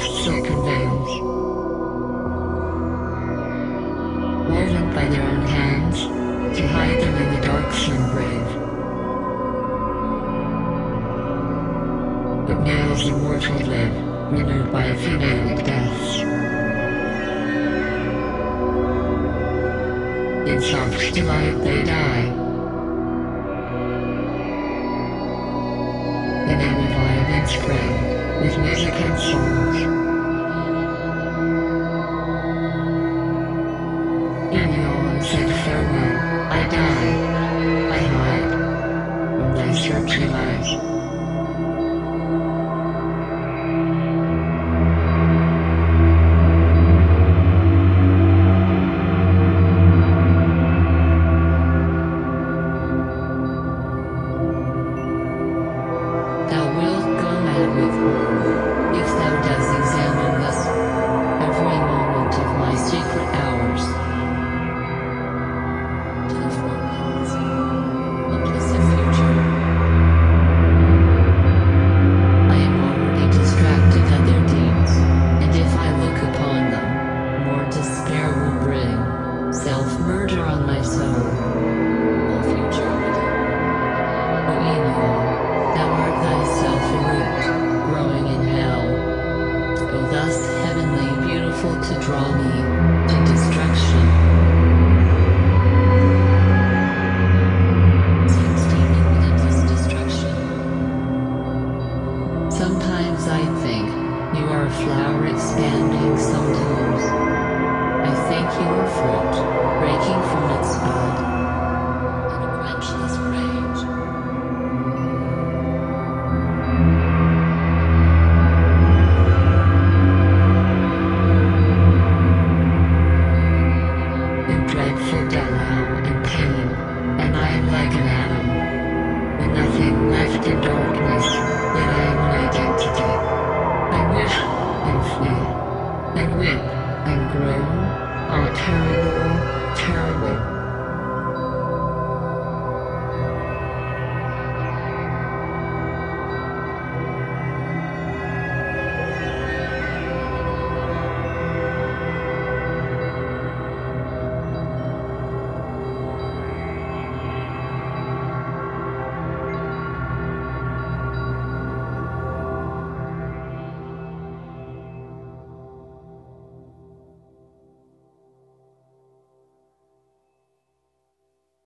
soft silken veils, woven by their own hands to hide them in the dark sun grave. But males immortal live, renewed by a female deaths. In soft delight they die, and they revive in spring with music and songs. Enion said farewell, I die, I hide from thy searching eyes. If thou dost examine this, every moment of my secret hours, to the forecasts, implicit future, I am already distracted at their deeds, and if I look upon them, more despair will bring, self-murder on my soul, all futurity. O Enion, thou art thyself a root, growing in hell, O thus heavenly beautiful to draw me to destruction. Seems deep relentless destruction. Sometimes I think you are a flower expanding, sometimes I think you are fruit breaking from its bud.